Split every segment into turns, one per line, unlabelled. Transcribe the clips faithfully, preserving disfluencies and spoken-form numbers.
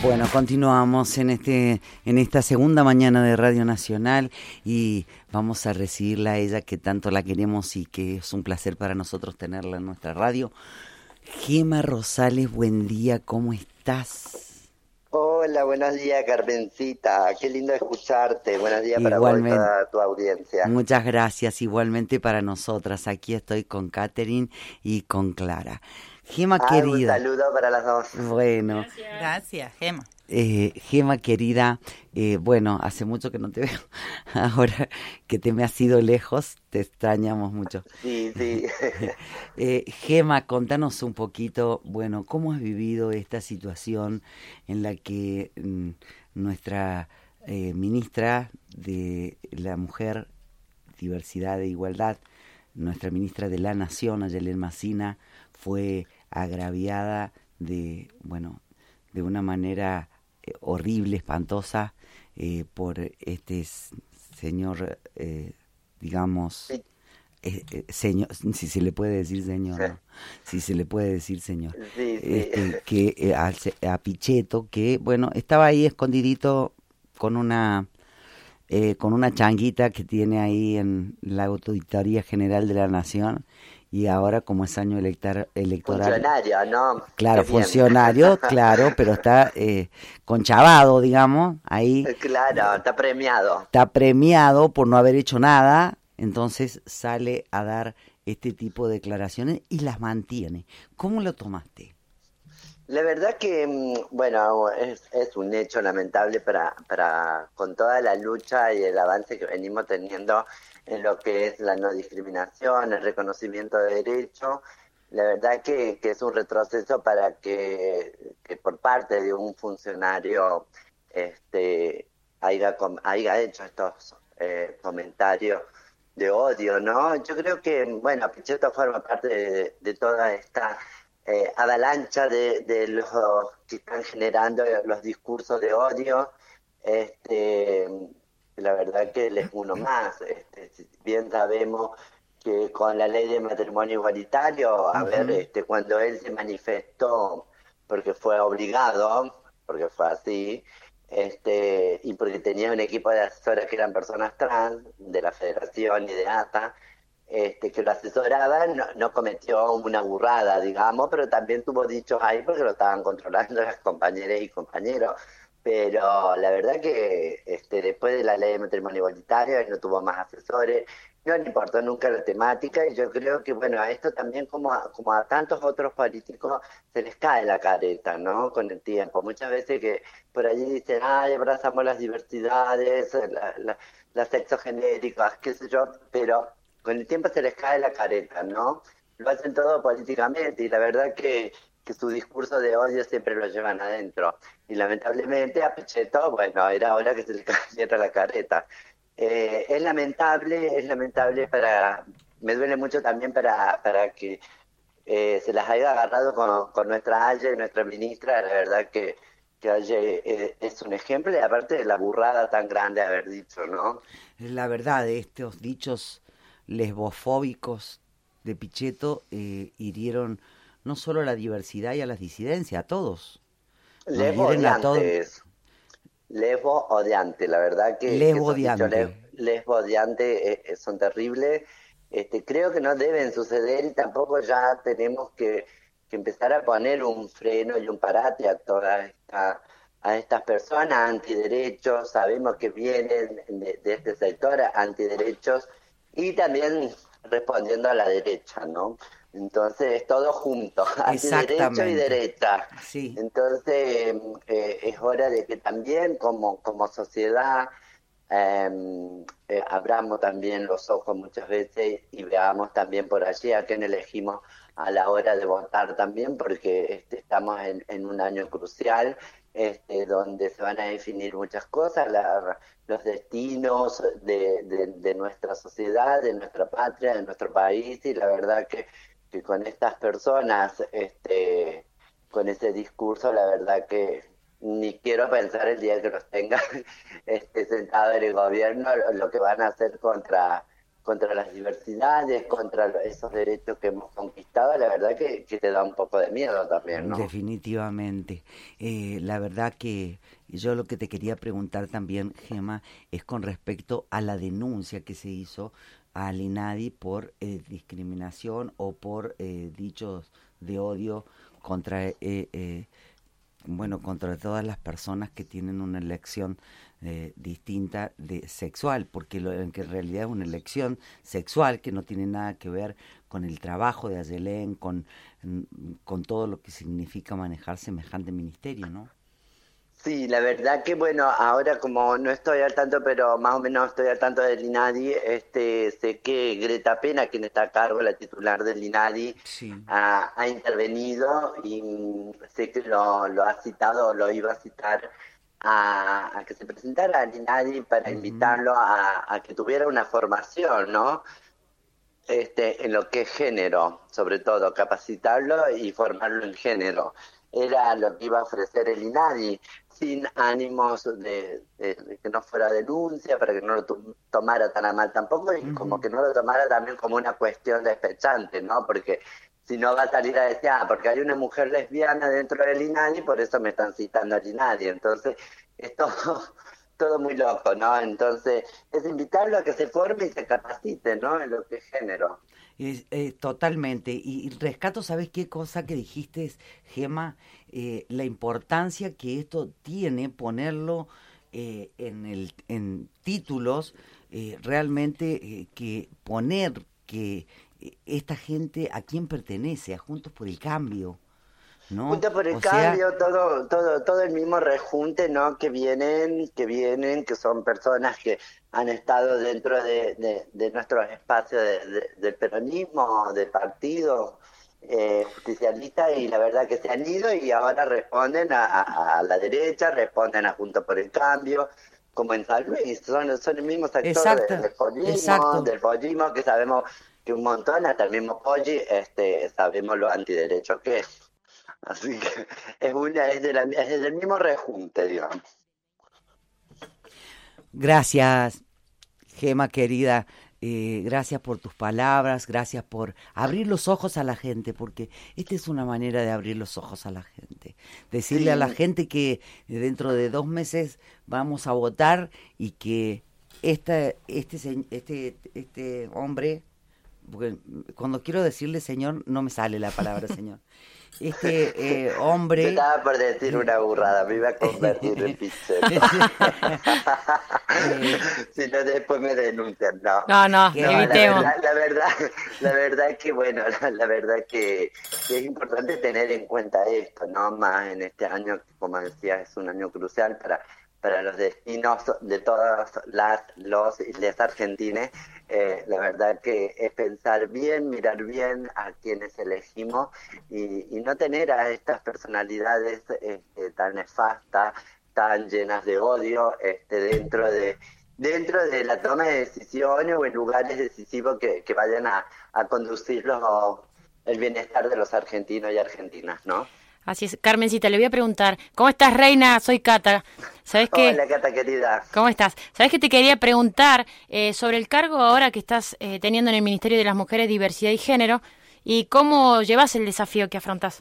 Bueno, continuamos en este en esta segunda mañana de Radio Nacional y vamos a recibirla a ella que tanto la queremos y que es un placer para nosotros tenerla en nuestra radio. Gema Rosales, buen día, ¿cómo estás?
Hola, buenos días, Carmencita. Qué lindo escucharte. Buenos días para vos y
Igualmente,
toda tu audiencia.
muchas gracias, igualmente para nosotras. Aquí estoy con Catherine y con Clara. Gema
Ah, un
querida.
saludo para las dos.
Bueno.
Gracias, Gracias Gema.
Eh, Gema querida, eh, bueno, hace mucho que no te veo. Ahora que te me has ido lejos, te extrañamos mucho.
Sí, sí.
eh, Gema, contanos un poquito, bueno, ¿cómo has vivido esta situación en la que mm, nuestra eh, ministra de la Mujer, Diversidad e Igualdad, nuestra ministra de la Nación, Ayelen Macina, fue agraviada de, bueno, de una manera eh, horrible, espantosa, eh, por este señor, eh, digamos,
Sí.
eh, eh, señor, si se le puede decir señor, ¿no? Si se le puede decir señor,
Sí, sí.
este, que eh, a, a Pichetto, que bueno, estaba ahí escondidito con una eh, con una changuita que tiene ahí en la Auditoría General de la Nación. Y ahora, como es año electar, electoral...
Funcionario, ¿no?
Claro,
Qué bien.
funcionario, claro, pero está eh, conchavado, digamos, ahí.
Claro, está premiado.
Está premiado por no haber hecho nada, entonces sale a dar este tipo de declaraciones y las mantiene. ¿Cómo lo tomaste?
La verdad que, mm, bueno, es, es un hecho lamentable para, para, con toda la lucha y el avance que venimos teniendo en lo que es la no discriminación, el reconocimiento de derechos. La verdad que, que es un retroceso para que, que por parte de un funcionario este, haya, com- haya hecho estos eh, comentarios de odio, ¿no? Yo creo que, bueno, Pichetto forma parte de, de toda esta eh, avalancha de, de los que están generando los discursos de odio. Este, la verdad que él es uno más. Este, si bien sabemos que con la ley de matrimonio igualitario, a ver,
Uh-huh.
este, cuando él se manifestó, porque fue obligado, porque fue así, este, y porque tenía un equipo de asesoras que eran personas trans, de la Federación y de ATA, este, que lo asesoraban, no, no cometió una burrada, digamos, pero también tuvo dichos ahí porque lo estaban controlando las compañeras y compañeros. Pero la verdad que este, después de la ley de matrimonio igualitario, él no tuvo más asesores, no le importó nunca la temática, y yo creo que, bueno, a esto también, como a, como a tantos otros políticos, se les cae la careta, ¿no? Con el tiempo. Muchas veces que por allí dicen, ay, abrazamos las diversidades, la, la, las sexogenéricas, qué sé yo, pero con el tiempo se les cae la careta, ¿no? Lo hacen todo políticamente y la verdad que, que su discurso de odio siempre lo llevan adentro. Y lamentablemente a Pichetto, bueno, era hora que se le cayera la careta. Eh, es lamentable, es lamentable para... Me duele mucho también para, para que eh, se las haya agarrado con, con nuestra Aye, nuestra ministra. La verdad que, que Aye eh, es un ejemplo y aparte de la burrada tan grande de haber dicho, ¿no?
La verdad, estos dichos lesbofóbicos de Pichetto eh, hirieron no solo a la diversidad y a las disidencias, a todos. Nos
Lesbo
hieren a todos.
odiantes, lesbo odiante, la verdad que, que esos dichos
Lesbodiante.
les, lesbo odiante eh, eh, son terribles. Este, creo que no deben suceder y tampoco ya tenemos que, que empezar a poner un freno y un parate a toda esta, a estas personas antiderechos. Sabemos que vienen de, de este sector antiderechos y también respondiendo a la derecha, ¿no? Entonces, todo junto, antiderecho y
Exactamente.
derecha.
Sí.
Entonces, eh, es hora de que también como, como sociedad eh, eh, abramos también los ojos muchas veces y veamos también por allí a quién elegimos a la hora de votar también, porque este, estamos en, en un año crucial este, donde se van a definir muchas cosas, la, los destinos de, de, de nuestra sociedad, de nuestra patria, de nuestro país, y la verdad que, que con estas personas, este, con ese discurso, la verdad que ni quiero pensar el día que los tenga este, sentados en el gobierno, lo, lo que van a hacer contra contra las diversidades, contra esos derechos que hemos conquistado, la verdad que, que te da un poco de miedo también, ¿no?
Definitivamente. Eh, la verdad que yo lo que te quería preguntar también, Gema, es con respecto a la denuncia que se hizo al INADI por eh, discriminación o por eh, dichos de odio contra eh, eh, bueno, contra todas las personas que tienen una elección eh, distinta de sexual, porque lo, en que en realidad es una elección sexual que no tiene nada que ver con el trabajo de Ayelén, con, con todo lo que significa manejar semejante ministerio, ¿no?
Sí, la verdad que bueno, ahora como no estoy al tanto, pero más o menos estoy al tanto del INADI, este, sé que Greta Pena, quien está a cargo, la titular del INADI,
Sí.
ha, ha intervenido y mm, sé que lo, lo ha citado, lo iba a citar a, a que se presentara al INADI para
Uh-huh.
invitarlo a, a que tuviera una formación, ¿no? Este, en lo que es género, sobre todo, capacitarlo y formarlo en género. Era lo que iba a ofrecer el INADI, sin ánimos de, de- de que no fuera denuncia, para que no lo to- tomara tan a mal tampoco, y como
Uh-huh.
que no lo tomara también como una cuestión despechante, ¿no? Porque si no va a salir a decir, ah, porque hay una mujer lesbiana dentro del INADI, por eso me están citando al INADI. Entonces, es todo, todo muy loco, ¿no? Entonces, es invitarlo a que se forme y se capacite, ¿no? En lo que es género.
Es, eh, totalmente. Y, y rescato, ¿sabes qué cosa que dijiste, Gema? Eh, la importancia que esto tiene ponerlo eh, en, el, en títulos, eh, realmente eh, que poner que eh, esta gente a quién pertenece, a Juntos por el Cambio, ¿no?
Junto por el
O sea,
cambio, todo, todo, todo el mismo rejunte, ¿no? Que vienen, que vienen, que son personas que han estado dentro de, de, de nuestros espacios de, de, del peronismo, del partido eh, justicialista, y la verdad que se han ido y ahora responden a, a, a la derecha, responden a Junto por el Cambio, como en San Luis, son, son el mismo sector de-
exacto,
del pollismo,
exacto.
del pollismo, que sabemos que un montón, hasta el mismo Poggi, este, sabemos lo antiderecho que es. Así que es, una, es, de la, es del mismo rejunte, digamos.
Gracias, Gema querida, eh, gracias por tus palabras, gracias por abrir los ojos a la gente, porque esta es una manera de abrir los ojos a la gente. Decirle a la
Sí,
gente que dentro de dos meses vamos a votar y que esta, este, se- este, este hombre, porque cuando quiero decirle señor no me sale la palabra señor, este eh,
yo
hombre...
estaba por decir una burrada, me iba a convertir en picheto.
eh,
Si no, después me denuncian. No,
No, no,
no,
que
la
evitemos.
verdad, la verdad, la verdad que bueno, la, la verdad que, que es importante tener en cuenta esto, ¿no? Más en este año, que como decía, es un año crucial para, para los destinos de todas las, los y les argentines. Eh, la verdad que es pensar bien, mirar bien a quienes elegimos y, y no tener a estas personalidades este, tan nefastas, tan llenas de odio, este, dentro de dentro de la toma de decisiones o en lugares decisivos que, que vayan a, a conducir los, el bienestar de los argentinos y argentinas, ¿no?
Así es. Carmencita, le voy a preguntar, ¿cómo estás, reina? Soy Cata. ¿Sabes qué?
Hola, Cata querida.
¿Cómo estás? ¿Sabes que te quería preguntar eh, sobre el cargo ahora que estás eh, teniendo en el Ministerio de las Mujeres, Diversidad y Género y cómo llevas el desafío que afrontás?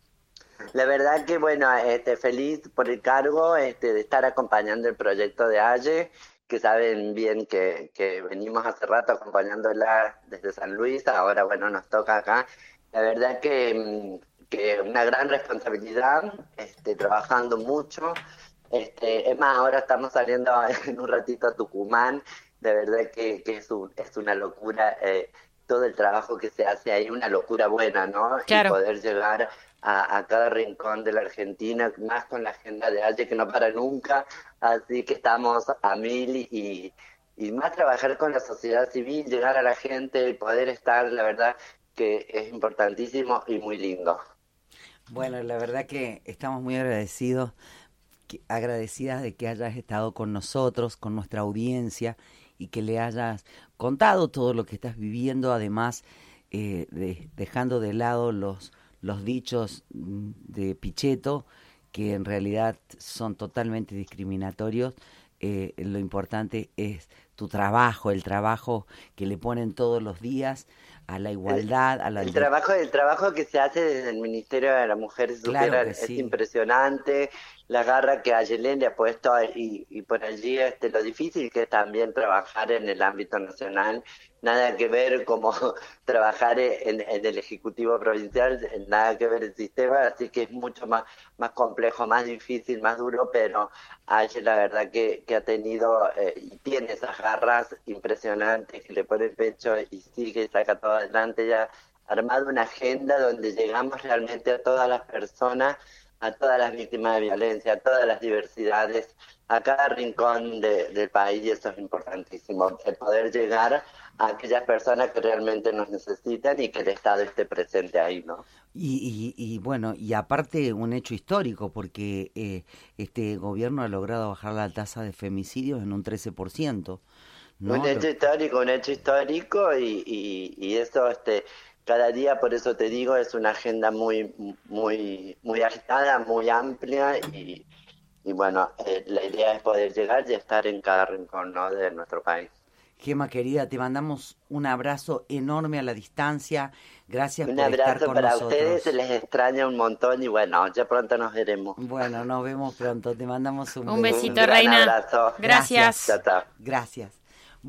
La verdad que, bueno, este, feliz por el cargo este, de estar acompañando el proyecto de AYE, que saben bien que, que venimos hace rato acompañándola desde San Luis, ahora, bueno, nos toca acá. La verdad que, mm, que una gran responsabilidad, este, trabajando mucho. Este, es más, ahora estamos saliendo en un ratito a Tucumán. De verdad que, que es, un, es una locura eh, todo el trabajo que se hace ahí, una locura buena, ¿no? Y
Claro.
poder llegar a, a cada rincón de la Argentina, más con la agenda de Aye que no para nunca, así que estamos a mil y, y más trabajar con la sociedad civil, llegar a la gente y poder estar, la verdad que es importantísimo y muy lindo.
Bueno, la verdad que estamos muy agradecidos, que- agradecidas de que hayas estado con nosotros, con nuestra audiencia y que le hayas contado todo lo que estás viviendo, además eh, de- dejando de lado los, los dichos mm, de Pichetto, que en realidad son totalmente discriminatorios, eh, lo importante es tu trabajo, el trabajo que le ponen todos los días a la igualdad, a la...
El trabajo, el trabajo que se hace desde el Ministerio de la Mujer y
Claro que
es
sí.
impresionante, la garra que Ayelén le ha puesto y, y por allí este, lo difícil que es también trabajar en el ámbito nacional, nada que ver como trabajar en, en el Ejecutivo Provincial, nada que ver el sistema, así que es mucho más, más complejo, más difícil, más duro, pero Ayelén la verdad que, que ha tenido eh, y tiene esas garras impresionantes que le pone el pecho y sigue y saca todo adelante, ya armado una agenda donde llegamos realmente a todas las personas, a todas las víctimas de violencia, a todas las diversidades, a cada rincón de, del país, y eso es importantísimo, el poder llegar a aquellas personas que realmente nos necesitan y que el Estado esté presente ahí, ¿no?
Y, y, y bueno, y aparte un hecho histórico, porque eh, este gobierno ha logrado bajar la tasa de femicidios en un trece por ciento, ¿no?
Un hecho histórico, un hecho histórico y, y, y eso, este, cada día, por eso te digo, es una agenda muy, muy, muy agitada, muy amplia y, y bueno, eh, la idea es poder llegar y estar en cada rincón, ¿no?, de nuestro país.
Gema querida, te mandamos un abrazo enorme a la distancia. Gracias
un
por estar con
para
nosotros.
ustedes, se les extraña un montón y bueno, ya pronto nos veremos.
Bueno, nos vemos pronto. Te mandamos un,
un besito,
un gran
Reina.
abrazo.
Gracias.
Gracias.
Gracias.